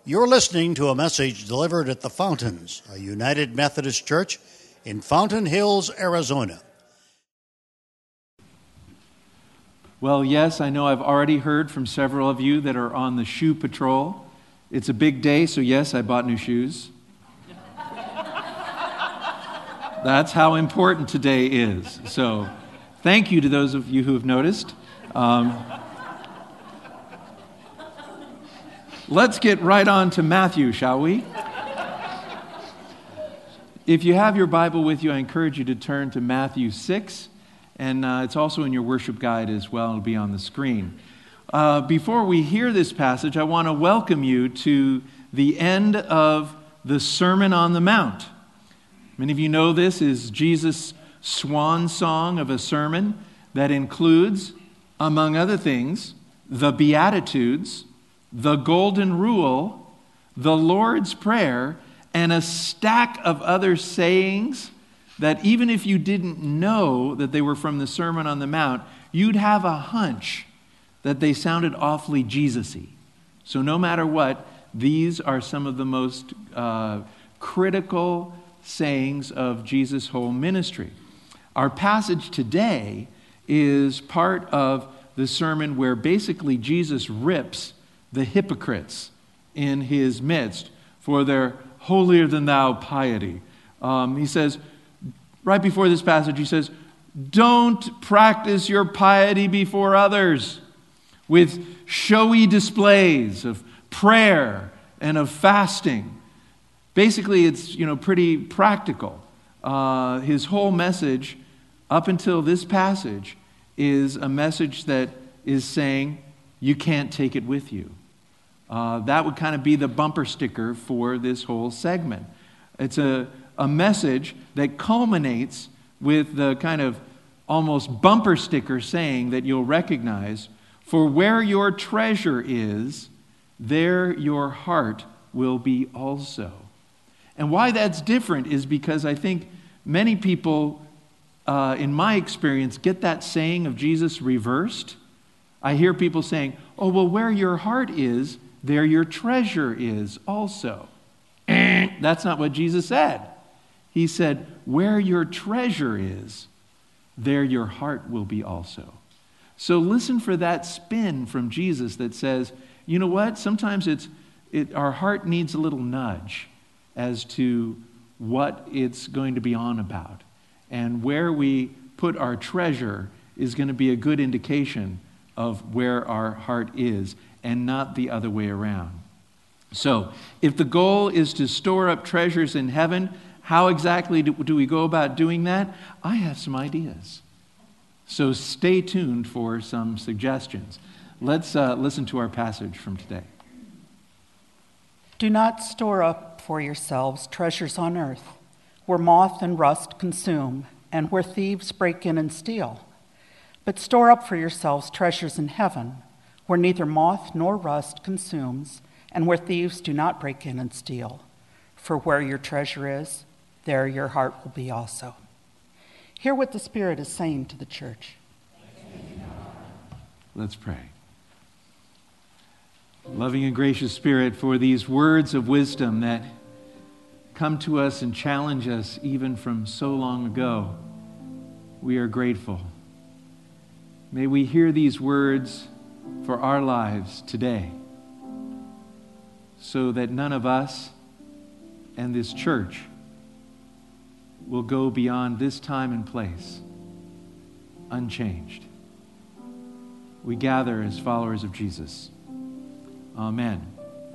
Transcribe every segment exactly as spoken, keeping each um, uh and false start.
You're listening to a message delivered at the Fountains, a United Methodist Church in Fountain Hills, Arizona. Well, yes, I know I've already heard from several of you that are on the shoe patrol. It's a big day, so yes, I bought new shoes. That's how important today is. So thank you to those of you who have noticed. Um, let's get right on to Matthew, shall we? If you have your Bible with you, I encourage you to turn to Matthew six, and uh, it's also in your worship guide as well. It'll be on the screen. Uh, before we hear this passage, I want to welcome you to the end of the Sermon on the Mount. Many of you know this is Jesus' swan song of a sermon that includes, among other things, the Beatitudes, the Golden Rule, the Lord's Prayer, and a stack of other sayings that even if you didn't know that they were from the Sermon on the Mount, you'd have a hunch that they sounded awfully Jesus-y. So no matter what, these are some of the most uh, critical sayings of Jesus' whole ministry. Our passage today is part of the sermon where basically Jesus rips the hypocrites in his midst for their holier-than-thou piety. Um, he says, right before this passage, he says, don't practice your piety before others with showy displays of prayer and of fasting. Basically, it's, you know, pretty practical. Uh, his whole message up until this passage is a message that is saying you can't take it with you. Uh, that would kind of be the bumper sticker for this whole segment. It's a, a message that culminates with the kind of almost bumper sticker saying that you'll recognize, for where your treasure is, there your heart will be also. And why that's different is because I think many people, uh, in my experience, get that saying of Jesus reversed. I hear people saying, oh, well, where your heart is, there your treasure is also. That's not what Jesus said. He said, where your treasure is, there your heart will be also. So listen for that spin from Jesus that says, you know what? Sometimes it's it, our heart needs a little nudge as to what it's going to be on about. And where we put our treasure is going to be a good indication of where our heart is, and not the other way around. So, if the goal is to store up treasures in heaven, how exactly do, do we go about doing that? I have some ideas. So stay tuned for some suggestions. Let's uh, listen to our passage from today. Do not store up for yourselves treasures on earth, where moth and rust consume, and where thieves break in and steal. But store up for yourselves treasures in heaven, where neither moth nor rust consumes, and where thieves do not break in and steal. For where your treasure is, there your heart will be also. Hear what the Spirit is saying to the church. Let's pray. Loving and gracious Spirit, for these words of wisdom that come to us and challenge us even from so long ago, we are grateful. May we hear these words for our lives today, so that none of us and this church will go beyond this time and place unchanged. We gather as followers of Jesus. Amen.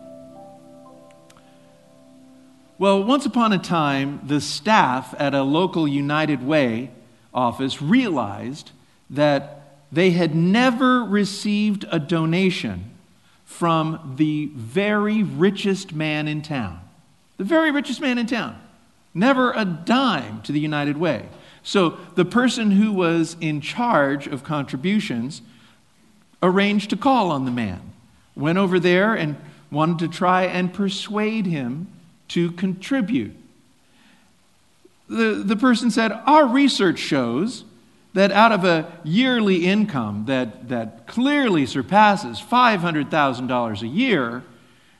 Well, once upon a time, the staff at a local United Way office realized that they had never received a donation from the very richest man in town. The very richest man in town. Never a dime to the United Way. So the person who was in charge of contributions arranged to call on the man. Went over there and wanted to try and persuade him to contribute. The, the person said, our research shows that out of a yearly income that, that clearly surpasses five hundred thousand dollars a year,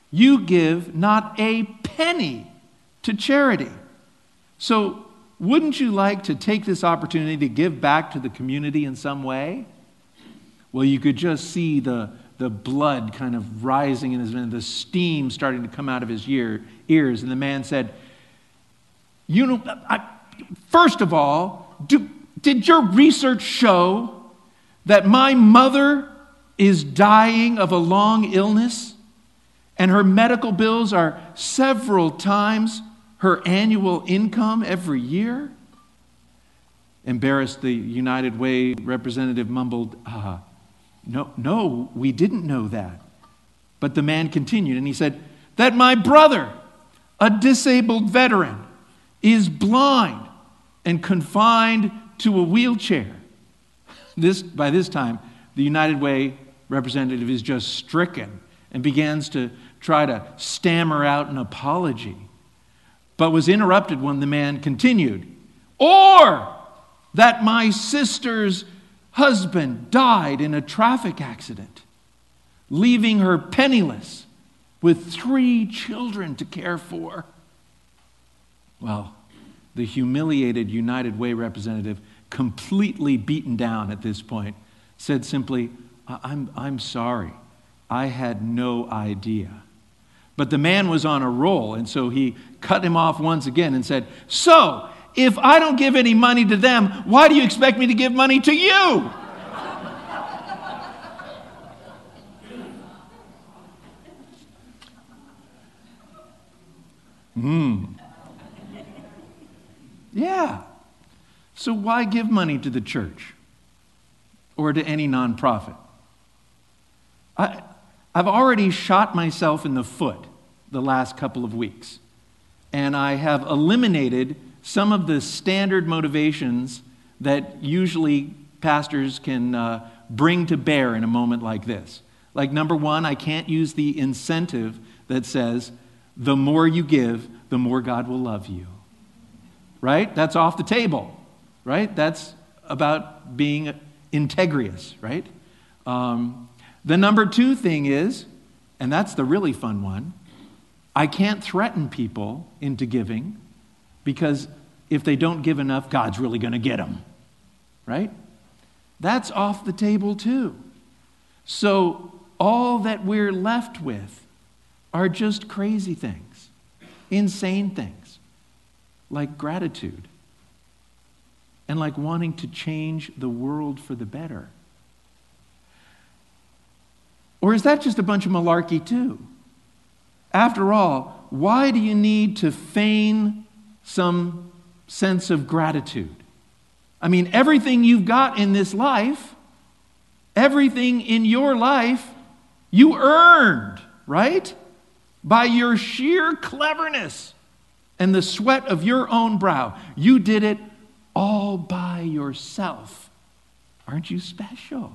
you give not a penny to charity. So wouldn't you like to take this opportunity to give back to the community in some way? Well, you could just see the, the blood kind of rising in his, and the steam starting to come out of his ear, ears. And the man said, you know, I, first of all, do, did your research show that my mother is dying of a long illness and her medical bills are several times her annual income every year? Embarrassed, the United Way representative mumbled, uh, no, no, we didn't know that. But the man continued and he said, that my brother, a disabled veteran, is blind and confined to a wheelchair. This, by this time, the United Way representative is just stricken and begins to try to stammer out an apology, but was interrupted when the man continued, or that my sister's husband died in a traffic accident, leaving her penniless with three children to care for. Well, the humiliated United Way representative, completely beaten down at this point, said simply, I'm, I'm sorry. I had no idea. But the man was on a roll, and so he cut him off once again and said, so, if I don't give any money to them, why do you expect me to give money to you? Hmm. Yeah. So why give money to the church or to any nonprofit? I, I've already shot myself in the foot the last couple of weeks, and I have eliminated some of the standard motivations that usually pastors can uh, bring to bear in a moment like this. Like, number one, I can't use the incentive that says, the more you give, the more God will love you. Right? That's off the table. Right? That's about being integrious, right? Um, the number two thing is, and that's the really fun one, I can't threaten people into giving, because if they don't give enough, God's really going to get them. Right? That's off the table too. So all that we're left with are just crazy things, insane things, like gratitude and like wanting to change the world for the better. Or is that just a bunch of malarkey too? After all, why do you need to feign some sense of gratitude? I mean, everything you've got in this life, everything in your life, you earned, right? By your sheer cleverness and the sweat of your own brow. You did it all by yourself. Aren't you special?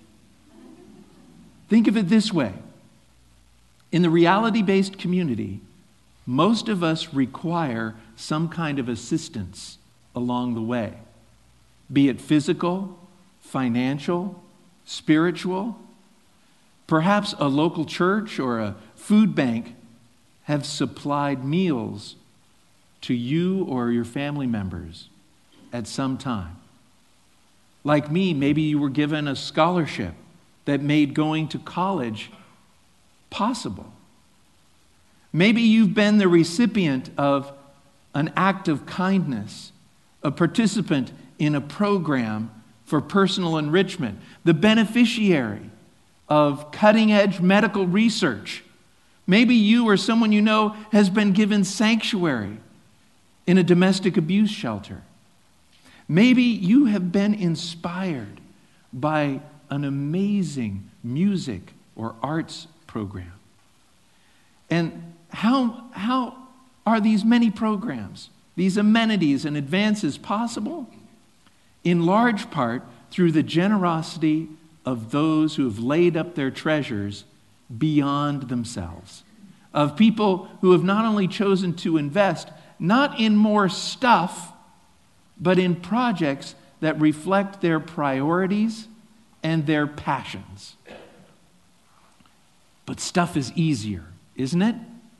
Think of it this way. In the reality-based community, most of us require some kind of assistance along the way, be it physical, financial, spiritual. Perhaps a local church or a food bank have supplied meals to you or your family members at some time. Like me, maybe you were given a scholarship that made going to college possible. Maybe you've been the recipient of an act of kindness, a participant in a program for personal enrichment, the beneficiary of cutting-edge medical research. Maybe you or someone you know has been given sanctuary in a domestic abuse shelter. Maybe you have been inspired by an amazing music or arts program. And how, how are these many programs, these amenities and advances possible? In large part through the generosity of those who have laid up their treasures beyond themselves, of people who have not only chosen to invest not in more stuff, but in projects that reflect their priorities and their passions. But stuff is easier, isn't it?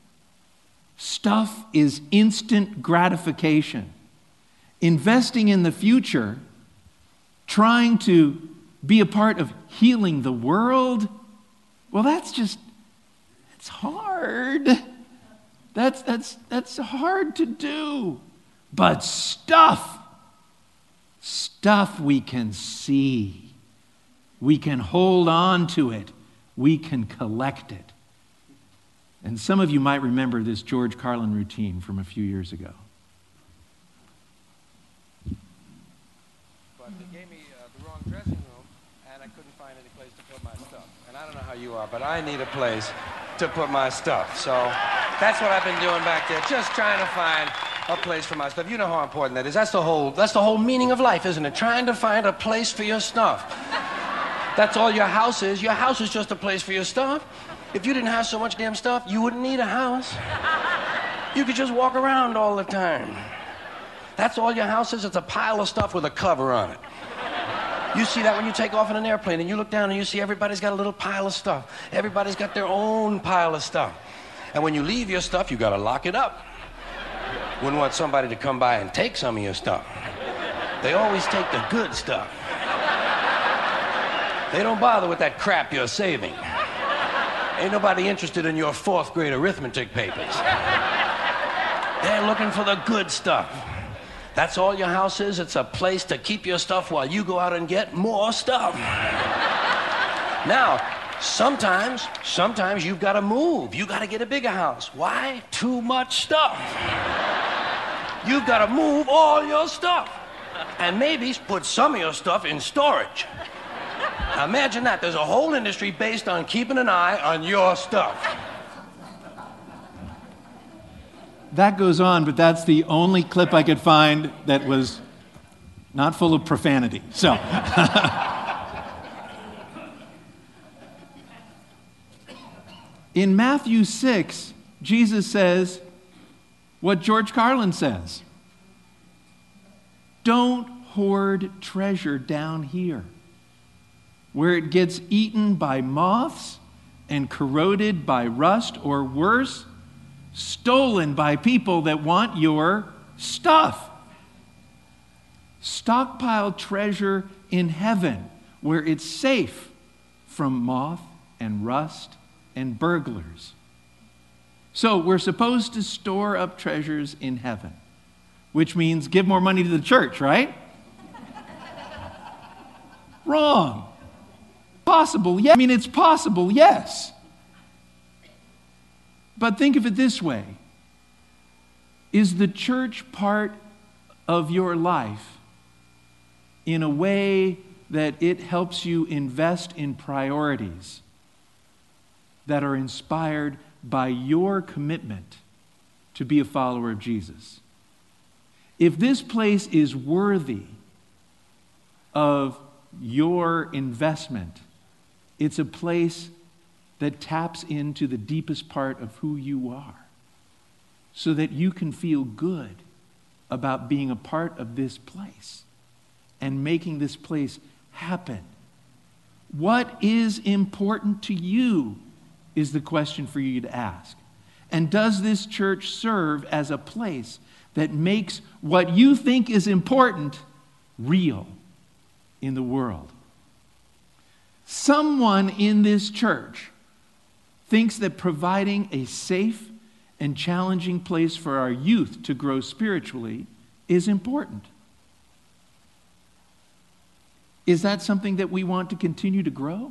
Stuff is instant gratification. Investing in the future, trying to be a part of healing the world, well, that's just, it's hard. That's, that's, that's hard to do. But stuff, stuff we can see. We can hold on to it. We can collect it. And some of you might remember this George Carlin routine from a few years ago. But they gave me uh, the wrong dressing room, and I couldn't find any place to put my stuff. And I don't know how you are, but I need a place to put my stuff. So that's what I've been doing back there, just trying to find a place for my stuff. You know how important that is. That's the whole, that's the whole meaning of life, isn't it? Trying to find a place for your stuff. That's all your house is. Your house is just a place for your stuff. If you didn't have so much damn stuff, you wouldn't need a house. You could just walk around all the time. That's all your house is. It's a pile of stuff with a cover on it. You see that when you take off in an airplane and you look down and you see everybody's got a little pile of stuff. Everybody's got their own pile of stuff. And when you leave your stuff, you got to lock it up. Wouldn't want somebody to come by and take some of your stuff. They always take the good stuff. They don't bother with that crap you're saving. Ain't nobody interested in your fourth grade arithmetic papers. They're looking for the good stuff. That's all your house is. It's a place to keep your stuff while you go out and get more stuff. Now, sometimes, sometimes you've got to move. You've got to get a bigger house. Why? Too much stuff. You've got to move all your stuff. And maybe put some of your stuff in storage. Now imagine that. There's a whole industry based on keeping an eye on your stuff. That goes on, but that's the only clip I could find that was not full of profanity. So, in Matthew six, Jesus says what George Carlin says. Don't hoard treasure down here, where it gets eaten by moths and corroded by rust, or worse, stolen by people that want your stuff. Stockpile treasure in heaven, where it's safe from moth and rust and burglars. So we're supposed to store up treasures in heaven, which means give more money to the church, right? Wrong. Possible, yeah. I mean, it's possible, yes. But think of it this way. Is the church part of your life in a way that it helps you invest in priorities that are inspired by your commitment to be a follower of Jesus? If this place is worthy of your investment, it's a place that taps into the deepest part of who you are, so that you can feel good about being a part of this place and making this place happen. What is important to you is the question for you to ask. And does this church serve as a place that makes what you think is important real in the world? Someone in this church thinks that providing a safe and challenging place for our youth to grow spiritually is important. Is that something that we want to continue to grow?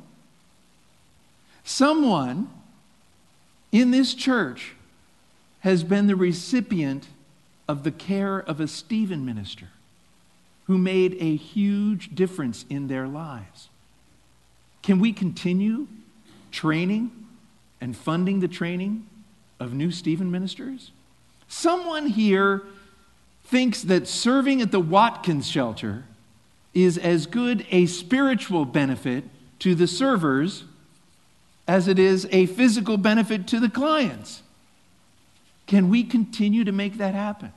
Someone in this church has been the recipient of the care of a Stephen minister who made a huge difference in their lives. Can we continue training and funding the training of new Stephen ministers? Someone here thinks that serving at the Watkins shelter is as good a spiritual benefit to the servers as it is a physical benefit to the clients. Can we continue to make that happen?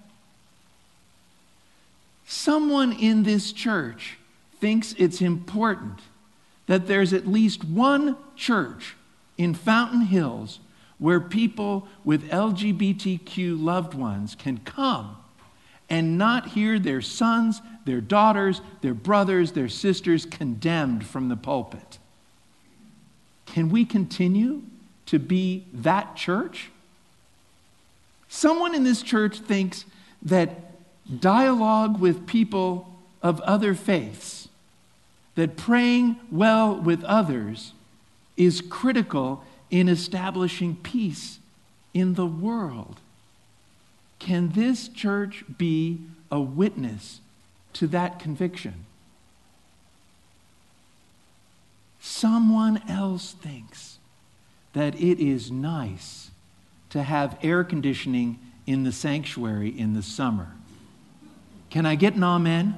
Someone in this church thinks it's important that there's at least one church in Fountain Hills where people with L G B T Q loved ones can come and not hear their sons, their daughters, their brothers, their sisters condemned from the pulpit. Can we continue to be that church? Someone in this church thinks that dialogue with people of other faiths, that praying well with others is critical in establishing peace in the world. Can this church be a witness to that conviction? Someone else thinks that it is nice to have air conditioning in the sanctuary in the summer. Can I get an amen?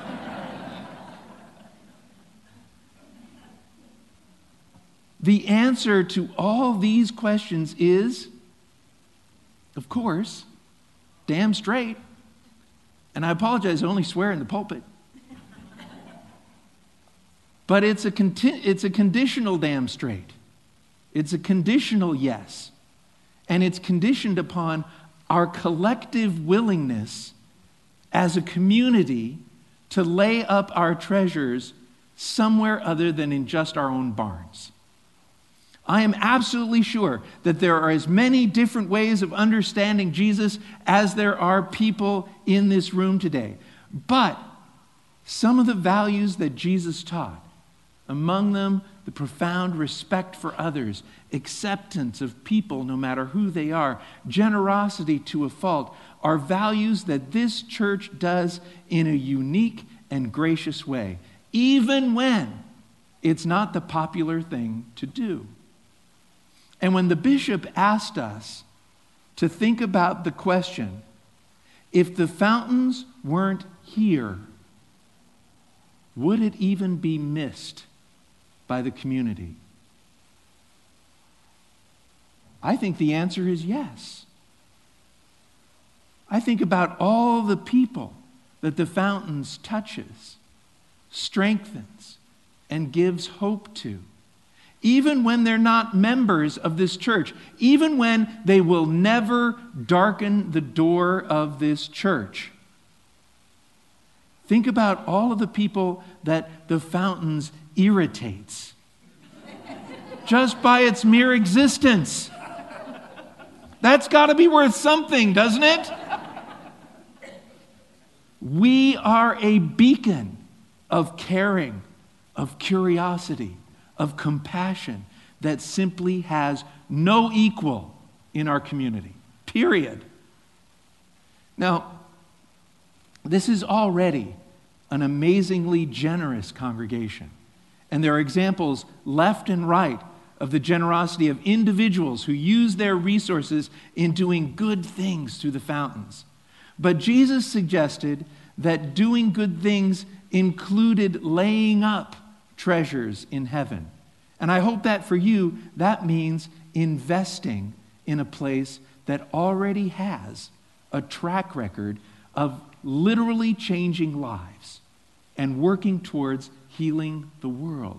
The answer to all these questions is, of course, damn straight. And I apologize, I only swear in the pulpit. But it's a conti- it's a conditional damn straight. It's a conditional yes. And it's conditioned upon our collective willingness as a community to lay up our treasures somewhere other than in just our own barns. I am absolutely sure that there are as many different ways of understanding Jesus as there are people in this room today. But some of the values that Jesus taught, among them the profound respect for others, acceptance of people no matter who they are, generosity to a fault, are values that this church does in a unique and gracious way, even when it's not the popular thing to do. And when the bishop asked us to think about the question, if the fountains weren't here, would it even be missed by the community? I think the answer is yes. I think about all the people that the fountains touches, strengthens, and gives hope to. Even when they're not members of this church, even when they will never darken the door of this church. Think about all of the people that the fountains irritates just by its mere existence. That's got to be worth something, doesn't it? We are a beacon of caring, of curiosity, of compassion that simply has no equal in our community. Period. Now, this is already an amazingly generous congregation. And there are examples left and right of the generosity of individuals who use their resources in doing good things through the fountains. But Jesus suggested that doing good things included laying up treasures in heaven. And I hope that for you, that means investing in a place that already has a track record of literally changing lives and working towards healing the world.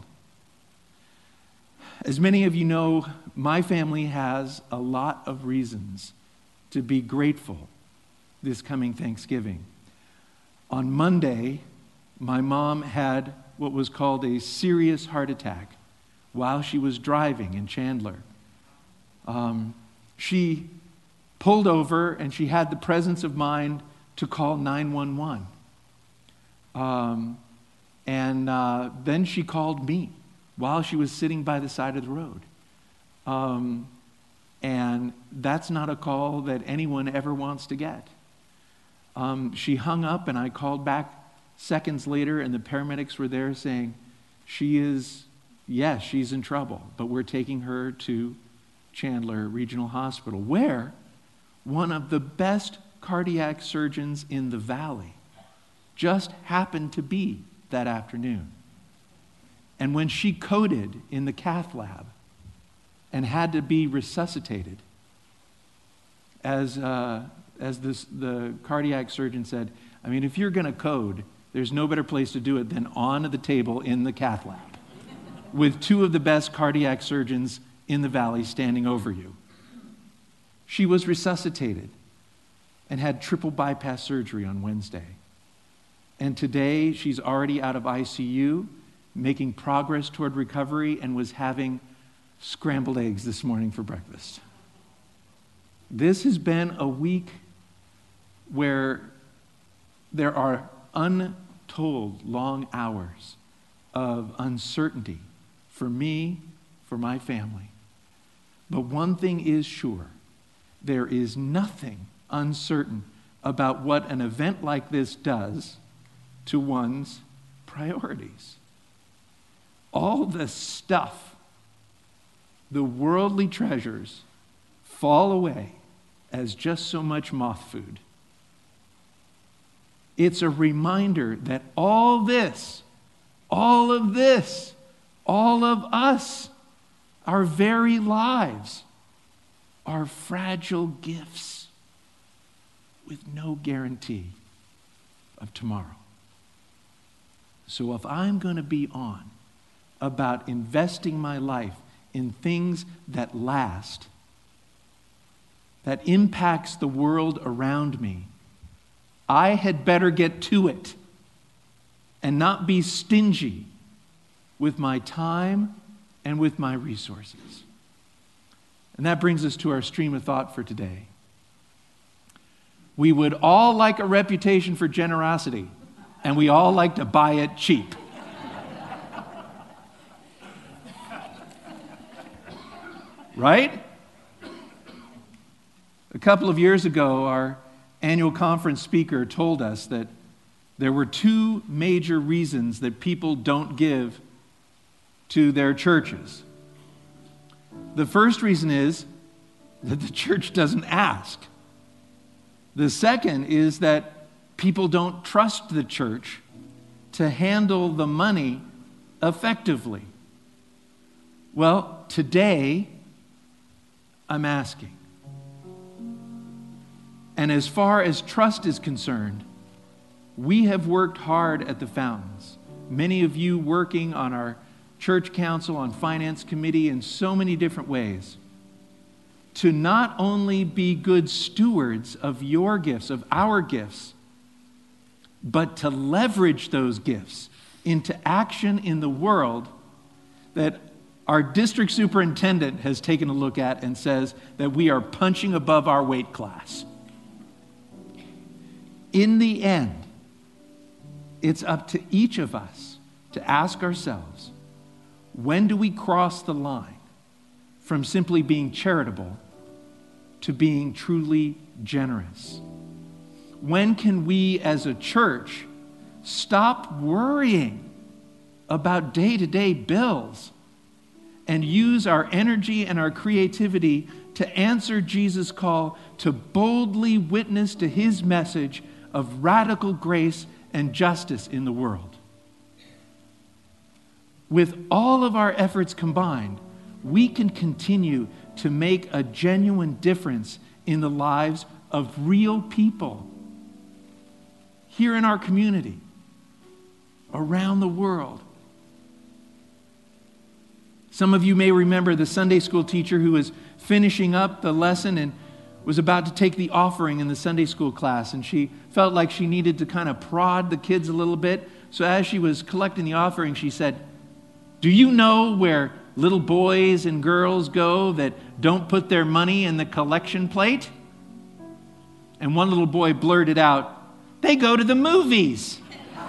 As many of you know, my family has a lot of reasons to be grateful this coming Thanksgiving. On Monday, my mom had what was called a serious heart attack while she was driving in Chandler. Um, she pulled over and she had the presence of mind to call nine one one. Um, and uh, then she called me while she was sitting by the side of the road. Um, and that's not a call that anyone ever wants to get. Um, she hung up and I called back seconds later and the paramedics were there saying, she is, yes, she's in trouble, but we're taking her to Chandler Regional Hospital, where one of the best cardiac surgeons in the valley just happened to be that afternoon. And when she coded in the cath lab and had to be resuscitated, as uh, as this, the cardiac surgeon said, I mean, if you're going to code, there's no better place to do it than on the table in the cath lab with two of the best cardiac surgeons in the valley standing over you. She was resuscitated and had triple bypass surgery on Wednesday. And today she's already out of I C U, making progress toward recovery, and was having scrambled eggs this morning for breakfast. This has been a week where there are untold long hours of uncertainty for me, for my family. But one thing is sure, there is nothing uncertain about what an event like this does to one's priorities. All the stuff, the worldly treasures, fall away as just so much moth food. It's a reminder that all this, all of this, all of us, our very lives, are fragile gifts with no guarantee of tomorrow. So if I'm going to be on about investing my life in things that last, that impacts the world around me, I had better get to it and not be stingy with my time and with my resources. And that brings us to our stream of thought for today. We would all like a reputation for generosity, and we all like to buy it cheap. Right? A couple of years ago, our annual conference speaker told us that there were two major reasons that people don't give to their churches. The first reason is that the church doesn't ask. The second is that people don't trust the church to handle the money effectively. Well, today, I'm asking. And as far as trust is concerned, we have worked hard at the Fountains. Many of you working on our church council, on finance committee, in so many different ways, to not only be good stewards of your gifts, of our gifts, but to leverage those gifts into action in the world that our district superintendent has taken a look at and says that we are punching above our weight class. In the end, it's up to each of us to ask ourselves, when do we cross the line from simply being charitable to being truly generous? When can we as a church stop worrying about day-to-day bills and use our energy and our creativity to answer Jesus' call to boldly witness to his message of radical grace and justice in the world? With all of our efforts combined, we can continue to make a genuine difference in the lives of real people here in our community, around the world. Some of you may remember the Sunday school teacher who was finishing up the lesson and was about to take the offering in the Sunday school class, and she felt like she needed to kind of prod the kids a little bit. So as she was collecting the offering, she said, "Do you know where little boys and girls go that don't put their money in the collection plate?" And one little boy blurted out, "They go to the movies."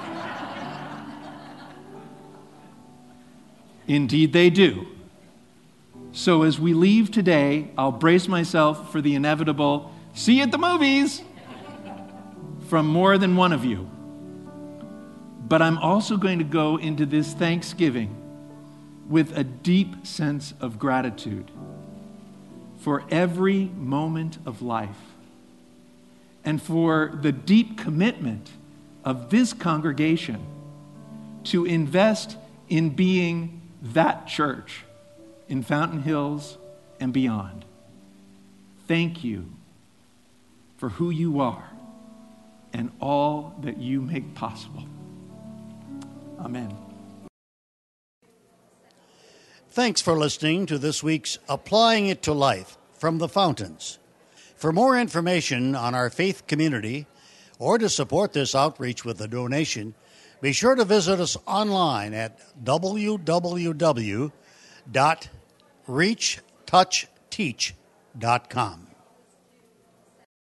Indeed they do. So as we leave today, I'll brace myself for the inevitable, "See you at the movies," from more than one of you. But I'm also going to go into this Thanksgiving with a deep sense of gratitude for every moment of life and for the deep commitment of this congregation to invest in being that church in Fountain Hills and beyond. Thank you for who you are and all that you make possible. Amen. Thanks for listening to this week's Applying It to Life from the Fountains. For more information on our faith community or to support this outreach with a donation, be sure to visit us online at w w w dot reach touch teach dot com.